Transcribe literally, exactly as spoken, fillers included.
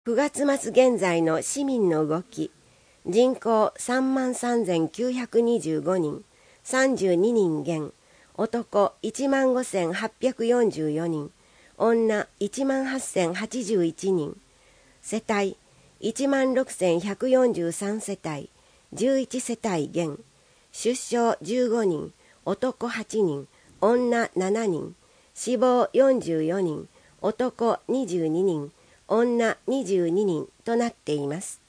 くがつ末現在の市民の動き、人口さんまんさんぜんきゅうひゃくにじゅうごにん、さんじゅうににん減、男いちまんごせんはっぴゃくよんじゅうよにん、女いちまんはっせんはちじゅういちにん、世帯いちまんろくせんひゃくよんじゅうさん世帯、じゅういち世帯減、出生じゅうごにん、男はちにん、女ななにん、死亡よんじゅうよにん、男にじゅうににん、女にじゅうににんとなっています。